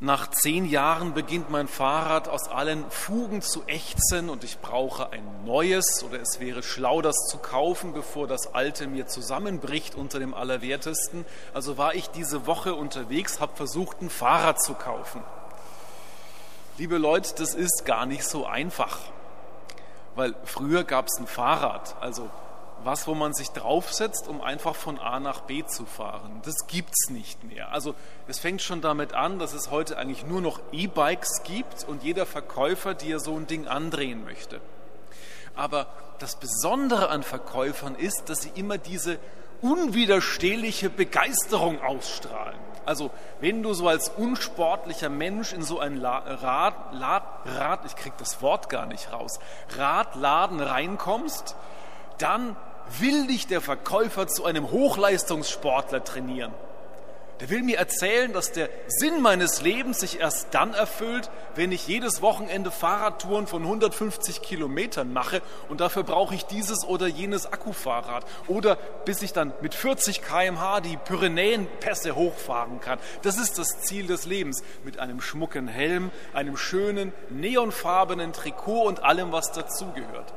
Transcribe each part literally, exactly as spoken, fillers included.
Nach zehn Jahren beginnt mein Fahrrad aus allen Fugen zu ächzen und ich brauche ein neues oder es wäre schlau, das zu kaufen, bevor das alte mir zusammenbricht unter dem Allerwertesten. Also war ich diese Woche unterwegs, habe versucht, ein Fahrrad zu kaufen. Liebe Leute, das ist gar nicht so einfach, weil früher gab es ein Fahrrad, also was, wo man sich draufsetzt, um einfach von A nach B zu fahren. Das gibt's nicht mehr. Also es fängt schon damit an, dass es heute eigentlich nur noch E-Bikes gibt und jeder Verkäufer dir so ein Ding andrehen möchte. Aber das Besondere an Verkäufern ist, dass sie immer diese unwiderstehliche Begeisterung ausstrahlen. Also wenn du so als unsportlicher Mensch in so ein La- Rad, Rad, Rad, ich krieg das Wort gar nicht raus, Radladen reinkommst, dann will dich der Verkäufer zu einem Hochleistungssportler trainieren. Der will mir erzählen, dass der Sinn meines Lebens sich erst dann erfüllt, wenn ich jedes Wochenende Fahrradtouren von hundertfünfzig Kilometern mache und dafür brauche ich dieses oder jenes Akkufahrrad oder bis ich dann mit vierzig Kilometer pro Stunde die Pyrenäenpässe hochfahren kann. Das ist das Ziel des Lebens, mit einem schmucken Helm, einem schönen neonfarbenen Trikot und allem, was dazugehört.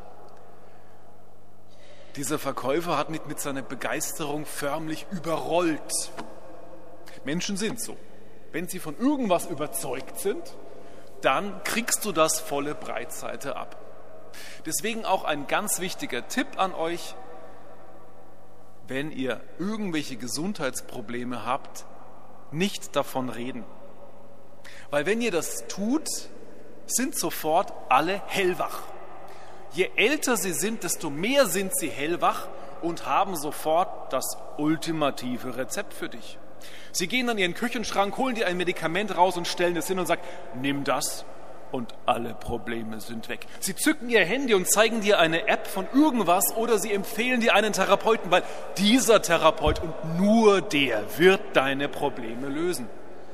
Dieser Verkäufer hat mich mit seiner Begeisterung förmlich überrollt. Menschen sind so. Wenn sie von irgendwas überzeugt sind, dann kriegst du das volle Breitseite ab. Deswegen auch ein ganz wichtiger Tipp an euch, wenn ihr irgendwelche Gesundheitsprobleme habt, nicht davon reden. Weil wenn ihr das tut, sind sofort alle hellwach. Je älter sie sind, desto mehr sind sie hellwach und haben sofort das ultimative Rezept für dich. Sie gehen an ihren Küchenschrank, holen dir ein Medikament raus und stellen es hin und sagen, nimm das und alle Probleme sind weg. Sie zücken ihr Handy und zeigen dir eine App von irgendwas oder sie empfehlen dir einen Therapeuten, weil dieser Therapeut und nur der wird deine Probleme lösen.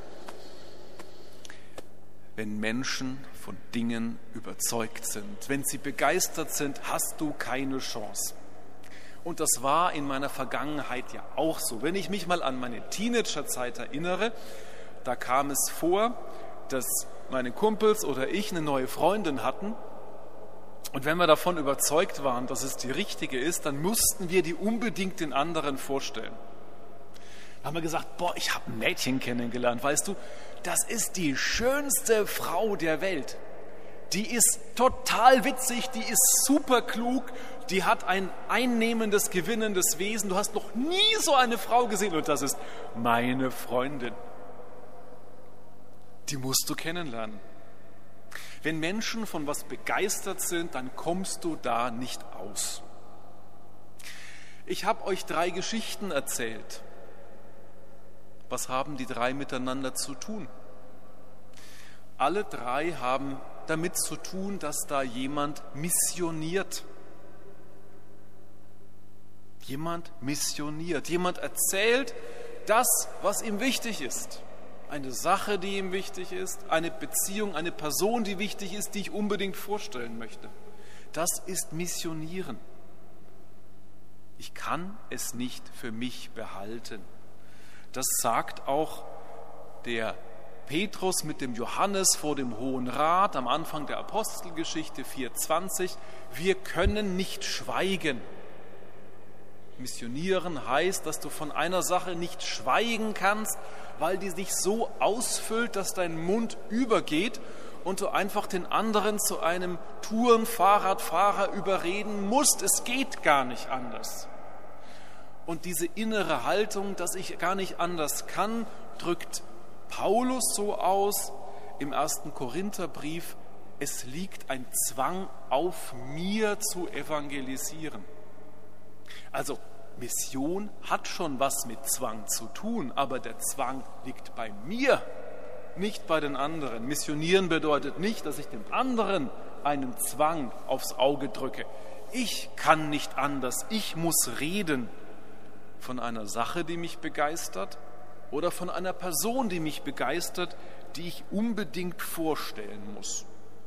Wenn Menschen von Dingen überzeugt sind, wenn sie begeistert sind, hast du keine Chance. Und das war in meiner Vergangenheit ja auch so. Wenn ich mich mal an meine Teenagerzeit erinnere, da kam es vor, dass meine Kumpels oder ich eine neue Freundin hatten. Und wenn wir davon überzeugt waren, dass es die richtige ist, dann mussten wir die unbedingt den anderen vorstellen. Da haben wir gesagt, boah, ich habe ein Mädchen kennengelernt, weißt du, das ist die schönste Frau der Welt. Die ist total witzig, die ist super klug, die hat ein einnehmendes, gewinnendes Wesen. Du hast noch nie so eine Frau gesehen und das ist meine Freundin. Die musst du kennenlernen. Wenn Menschen von was begeistert sind, dann kommst du da nicht aus. Ich habe euch drei Geschichten erzählt. Was haben die drei miteinander zu tun? Alle drei haben damit zu tun, dass da jemand missioniert. Jemand missioniert. Jemand erzählt das, was ihm wichtig ist. Eine Sache, die ihm wichtig ist, eine Beziehung, eine Person, die wichtig ist, die ich unbedingt vorstellen möchte. Das ist Missionieren. Ich kann es nicht für mich behalten. Das sagt auch der Petrus mit dem Johannes vor dem Hohen Rat am Anfang der Apostelgeschichte vier zwanzig. Wir können nicht schweigen. Missionieren heißt, dass du von einer Sache nicht schweigen kannst, weil die sich so ausfüllt, dass dein Mund übergeht und du einfach den anderen zu einem Touren-Fahrradfahrer überreden musst. Es geht gar nicht anders. Und diese innere Haltung, dass ich gar nicht anders kann, drückt Paulus so aus im ersten Korintherbrief, es liegt ein Zwang auf mir zu evangelisieren. Also Mission hat schon was mit Zwang zu tun, aber der Zwang liegt bei mir, nicht bei den anderen. Missionieren bedeutet nicht, dass ich dem anderen einen Zwang aufs Auge drücke. Ich kann nicht anders, ich muss reden von einer Sache, die mich begeistert oder von einer Person, die mich begeistert, die ich unbedingt vorstellen muss.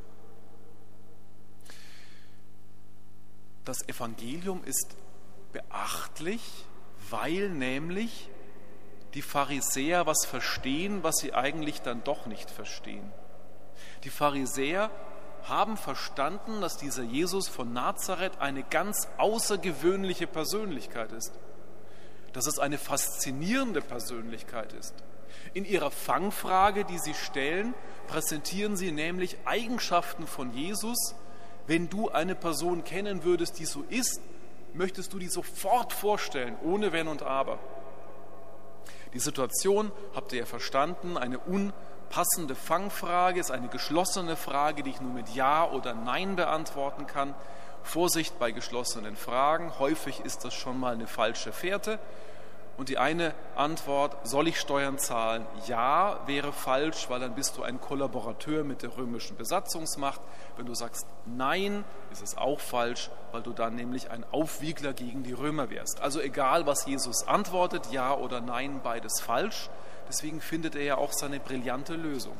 Das Evangelium ist beachtlich, weil nämlich die Pharisäer was verstehen, was sie eigentlich dann doch nicht verstehen. Die Pharisäer haben verstanden, dass dieser Jesus von Nazareth eine ganz außergewöhnliche Persönlichkeit ist, dass es eine faszinierende Persönlichkeit ist. In ihrer Fangfrage, die sie stellen, präsentieren sie nämlich Eigenschaften von Jesus. Wenn du eine Person kennen würdest, die so ist, möchtest du die sofort vorstellen, ohne Wenn und Aber. Die Situation, habt ihr ja verstanden, eine unpassende Fangfrage ist eine geschlossene Frage, die ich nur mit Ja oder Nein beantworten kann. Vorsicht bei geschlossenen Fragen, häufig ist das schon mal eine falsche Fährte. Und die eine Antwort, soll ich Steuern zahlen? Ja, wäre falsch, weil dann bist du ein Kollaborateur mit der römischen Besatzungsmacht. Wenn du sagst Nein, ist es auch falsch, weil du dann nämlich ein Aufwiegler gegen die Römer wärst. Also egal, was Jesus antwortet, Ja oder Nein, beides falsch. Deswegen findet er ja auch seine brillante Lösung.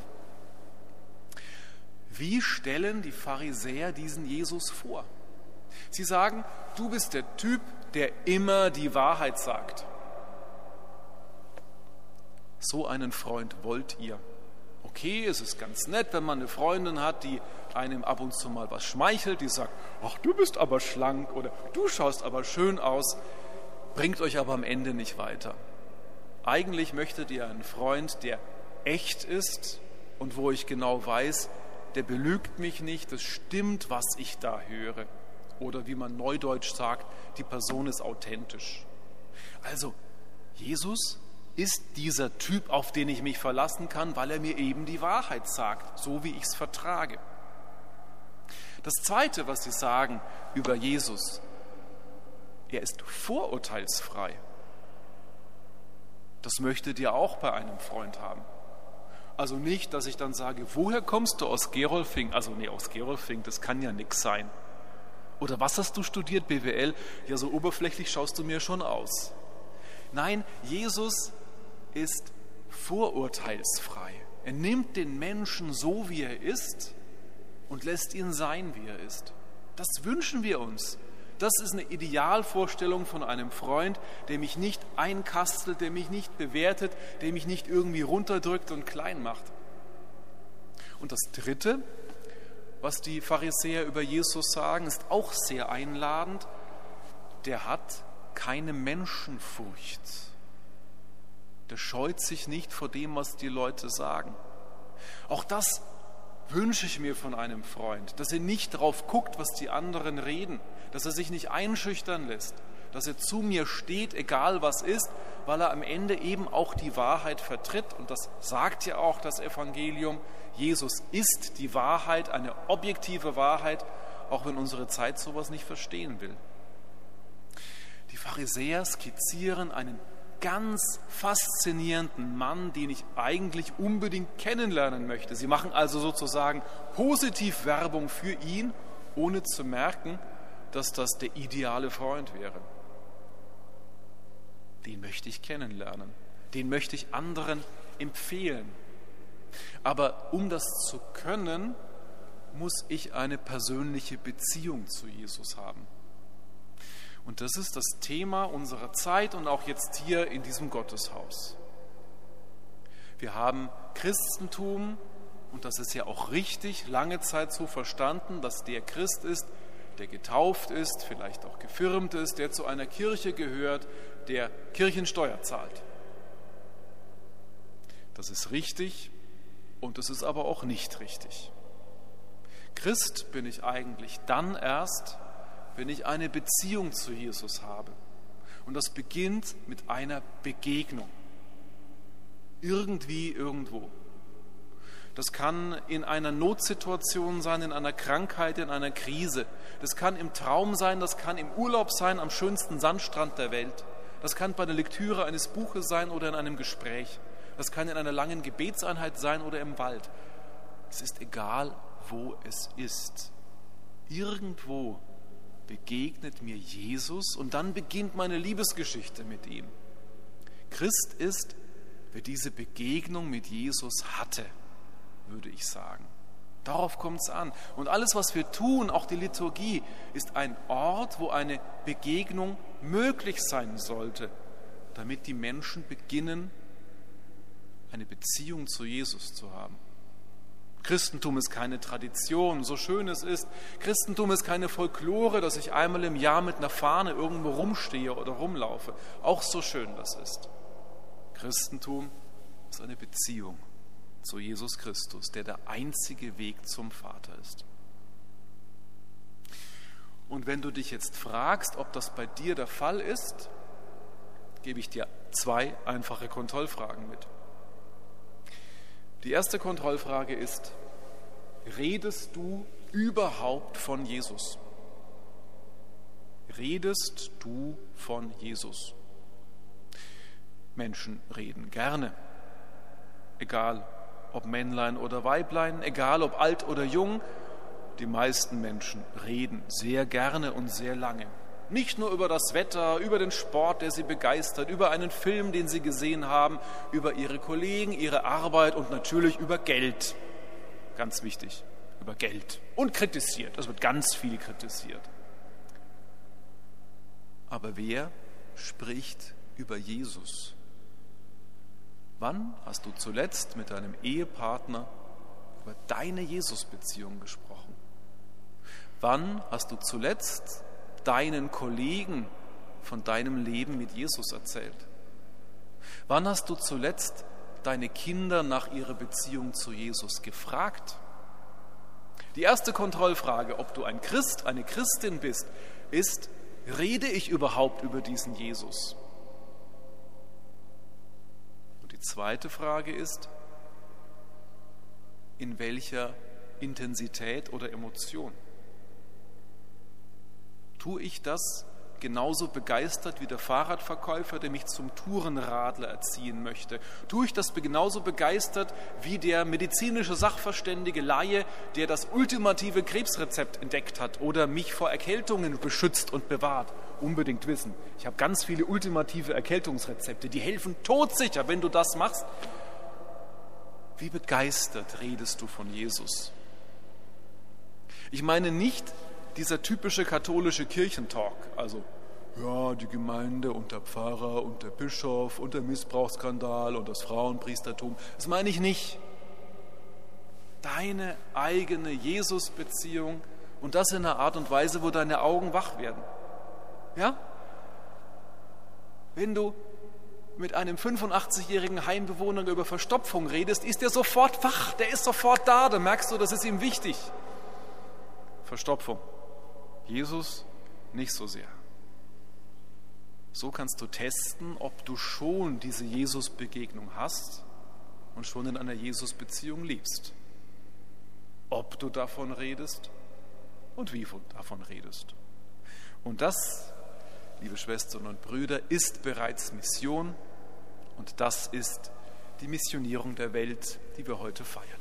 Wie stellen die Pharisäer diesen Jesus vor? Sie sagen, du bist der Typ, der immer die Wahrheit sagt. So einen Freund wollt ihr. Okay, es ist ganz nett, wenn man eine Freundin hat, die einem ab und zu mal was schmeichelt, die sagt, ach, du bist aber schlank oder du schaust aber schön aus, bringt euch aber am Ende nicht weiter. Eigentlich möchtet ihr einen Freund, der echt ist und wo ich genau weiß, der belügt mich nicht, es stimmt, was ich da höre. Oder wie man neudeutsch sagt, die Person ist authentisch. Also, Jesus ist dieser Typ, auf den ich mich verlassen kann, weil er mir eben die Wahrheit sagt, so wie ich es vertrage. Das Zweite, was sie sagen über Jesus, er ist vorurteilsfrei. Das möchtet ihr auch bei einem Freund haben. Also nicht, dass ich dann sage, woher kommst du aus Gerolfing? Also nee, aus Gerolfing, das kann ja nix sein. Oder was hast du studiert, B W L? Ja, so oberflächlich schaust du mir schon aus. Nein, Jesus ist vorurteilsfrei. Er nimmt den Menschen so, wie er ist und lässt ihn sein, wie er ist. Das wünschen wir uns. Das ist eine Idealvorstellung von einem Freund, der mich nicht einkastelt, der mich nicht bewertet, der mich nicht irgendwie runterdrückt und klein macht. Und das Dritte, was die Pharisäer über Jesus sagen, ist auch sehr einladend. Der hat keine Menschenfurcht. Der scheut sich nicht vor dem, was die Leute sagen. Auch das wünsche ich mir von einem Freund, dass er nicht darauf guckt, was die anderen reden, dass er sich nicht einschüchtern lässt, dass er zu mir steht, egal was ist, weil er am Ende eben auch die Wahrheit vertritt. Und das sagt ja auch das Evangelium. Jesus ist die Wahrheit, eine objektive Wahrheit, auch wenn unsere Zeit sowas nicht verstehen will. Die Pharisäer skizzieren einen ganz faszinierenden Mann, den ich eigentlich unbedingt kennenlernen möchte. Sie machen also sozusagen positiv Werbung für ihn, ohne zu merken, dass das der ideale Freund wäre. Den möchte ich kennenlernen, den möchte ich anderen empfehlen. Aber um das zu können, muss ich eine persönliche Beziehung zu Jesus haben. Und das ist das Thema unserer Zeit und auch jetzt hier in diesem Gotteshaus. Wir haben Christentum, und das ist ja auch richtig, lange Zeit so verstanden, dass der Christ ist, der getauft ist, vielleicht auch gefirmt ist, der zu einer Kirche gehört, der Kirchensteuer zahlt. Das ist richtig und das ist aber auch nicht richtig. Christ bin ich eigentlich dann erst, wenn ich eine Beziehung zu Jesus habe. Und das beginnt mit einer Begegnung. Irgendwie, irgendwo. Das kann in einer Notsituation sein, in einer Krankheit, in einer Krise. Das kann im Traum sein, das kann im Urlaub sein, am schönsten Sandstrand der Welt. Das kann bei der Lektüre eines Buches sein oder in einem Gespräch. Das kann in einer langen Gebetseinheit sein oder im Wald. Es ist egal, wo es ist. Irgendwo begegnet mir Jesus und dann beginnt meine Liebesgeschichte mit ihm. Christ ist, wer diese Begegnung mit Jesus hatte, würde ich sagen. Darauf kommt es an. Und alles, was wir tun, auch die Liturgie, ist ein Ort, wo eine Begegnung möglich sein sollte, damit die Menschen beginnen, eine Beziehung zu Jesus zu haben. Christentum ist keine Tradition, so schön es ist. Christentum ist keine Folklore, dass ich einmal im Jahr mit einer Fahne irgendwo rumstehe oder rumlaufe. Auch so schön das ist. Christentum ist eine Beziehung zu Jesus Christus, der der einzige Weg zum Vater ist. Und wenn du dich jetzt fragst, ob das bei dir der Fall ist, gebe ich dir zwei einfache Kontrollfragen mit. Die erste Kontrollfrage ist: Redest du überhaupt von Jesus? Redest du von Jesus? Menschen reden gerne, egal ob Männlein oder Weiblein, egal ob alt oder jung. Die meisten Menschen reden sehr gerne und sehr lange. Nicht nur über das Wetter, über den Sport, der sie begeistert, über einen Film, den sie gesehen haben, über ihre Kollegen, ihre Arbeit und natürlich über Geld. Ganz wichtig, über Geld. Und kritisiert, es wird ganz viel kritisiert. Aber wer spricht über Jesus? Wann hast du zuletzt mit deinem Ehepartner über deine Jesus-Beziehung gesprochen? Wann hast du zuletzt deinen Kollegen von deinem Leben mit Jesus erzählt? Wann hast du zuletzt deine Kinder nach ihrer Beziehung zu Jesus gefragt? Die erste Kontrollfrage, ob du ein Christ, eine Christin bist, ist: Rede ich überhaupt über diesen Jesus? Und die zweite Frage ist: In welcher Intensität oder Emotion? Tue ich das genauso begeistert wie der Fahrradverkäufer, der mich zum Tourenradler erziehen möchte? Tue ich das genauso begeistert wie der medizinische Sachverständige Laie, der das ultimative Krebsrezept entdeckt hat oder mich vor Erkältungen beschützt und bewahrt? Unbedingt wissen. Ich habe ganz viele ultimative Erkältungsrezepte, die helfen todsicher, wenn du das machst. Wie begeistert redest du von Jesus? Ich meine nicht dieser typische katholische Kirchentalk, also ja, die Gemeinde und der Pfarrer und der Bischof und der Missbrauchsskandal und das Frauenpriestertum, das meine ich nicht. Deine eigene Jesus-Beziehung und das in einer Art und Weise, wo deine Augen wach werden. Ja? Wenn du mit einem fünfundachtzig-jährigen Heimbewohner über Verstopfung redest, ist der sofort wach, der ist sofort da, da merkst du, das ist ihm wichtig. Verstopfung. Jesus nicht so sehr. So kannst du testen, ob du schon diese Jesus-Begegnung hast und schon in einer Jesus-Beziehung lebst. Ob du davon redest und wie du davon redest. Und das, liebe Schwestern und Brüder, ist bereits Mission und das ist die Missionierung der Welt, die wir heute feiern.